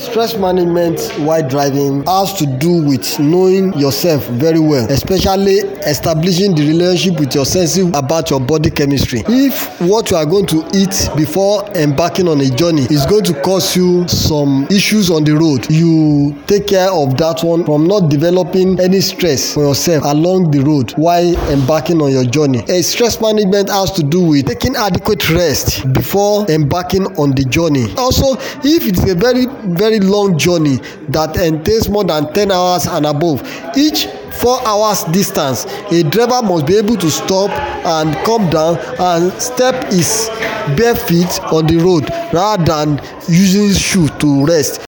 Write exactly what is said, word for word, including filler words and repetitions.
Stress management while driving has to do with knowing yourself very well, especially establishing the relationship with your senses about your body chemistry. If what you are going to eat before embarking on a journey is going to cause you some issues on the road, you take care of that one from not developing any stress for yourself along the road while embarking on your journey. A stress management has to do with taking adequate rest before embarking on the journey. Also, if it's a very very long journey that entails more than ten hours and above, each four hours distance, a driver must be able to stop and come down and step his bare feet on the road rather than using shoe to rest.